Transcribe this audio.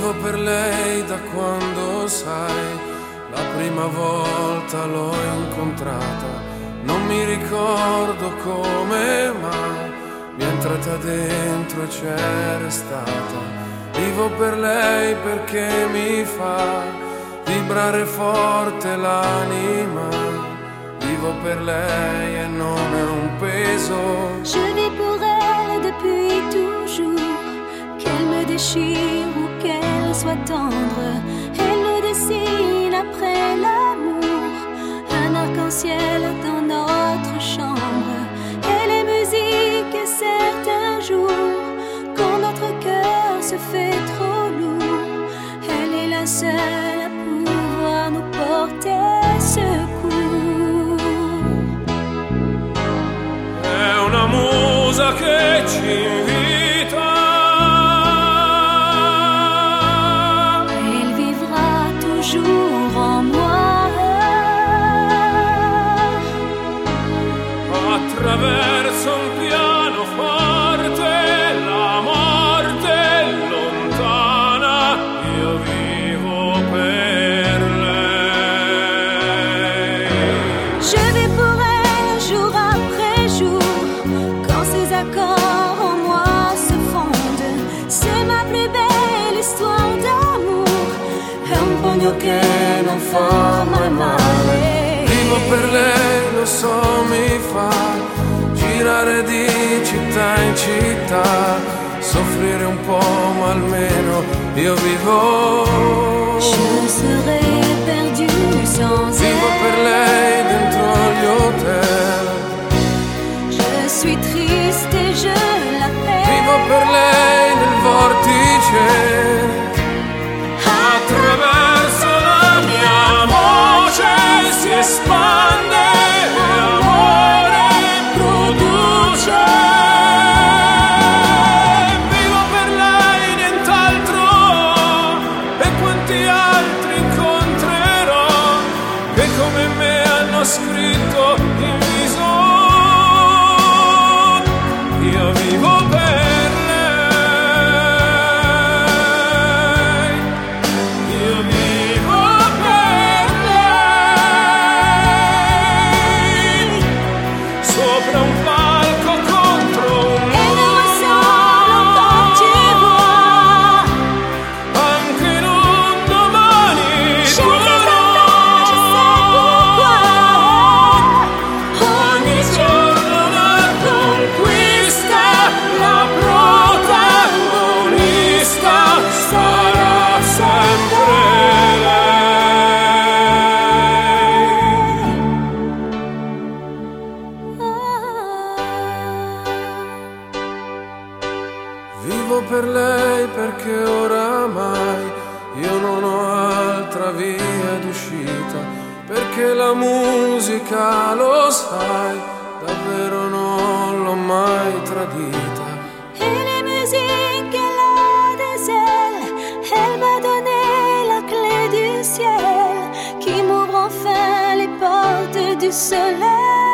Vivo per lei da quando, sai, la prima volta l'ho incontrata. Non mi ricordo come, ma mi è entrata dentro e c'è restata. Vivo per lei perché mi fa vibrare forte l'anima. Vivo per lei e non è un peso. Je vis pour elle depuis toujours. Qu'elle me déchire ou qu'elle soit tendre, elle nous dessine après l'amour un arc-en-ciel dans notre chambre. Elle est musique et certains jours, quand notre cœur se fait trop lourd, elle est la seule à pouvoir nous porter secours. È una musa che ci invita. Elle vivra toujours en moi. Attraverso un pianoforte la morte è lontana. Io vivo per lei. Je vis pour elle jour après jour, quand ses accords en moi se fondent. C'est ma plus belle histoire d'amour, è un pugno Che non fa mai male. Vivo per lei, lo so, mi fa girare di città in città, soffrire un po' ma almeno io vivo. Je serais perdu sans Vivo per elle. lei dentro gli hotel. Je suis triste et je l'appelle. Vivo per lei nel vortice. Attraverso la mia voce si espande e amore produce. Vivo per lei, nient'altro, e quanti altri incontrerò che come me hanno scritto in viso. Io vivo per lei. Io vivo per lei. Sopra un palco contro un Elle me ressemble quand tu vois. anche in un domani Je sais d'oro. je sais pourquoi. Ogni giorno una conquista, la protagonista sarà sempre lei. Vivo per lei perché oramai io non ho altra via d'uscita, perché la musica, lo sai, davvero non l'ho mai tradita. Et les musiques, elle a des ailes. Elle m'a donné la clé du ciel qui m'ouvre enfin les portes du soleil.